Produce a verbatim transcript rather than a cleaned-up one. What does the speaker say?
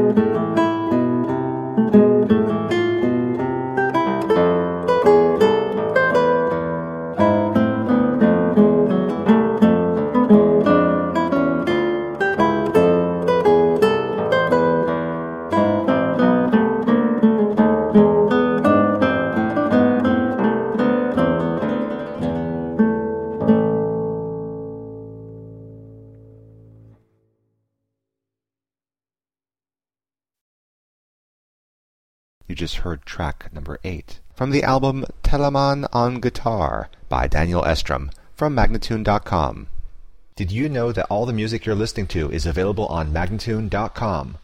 You just heard track number eight from the album Telemann on Guitar by Daniel Estrom from Magnatune dot com. Did you know that all the music you're listening to is available on Magnatune dot com?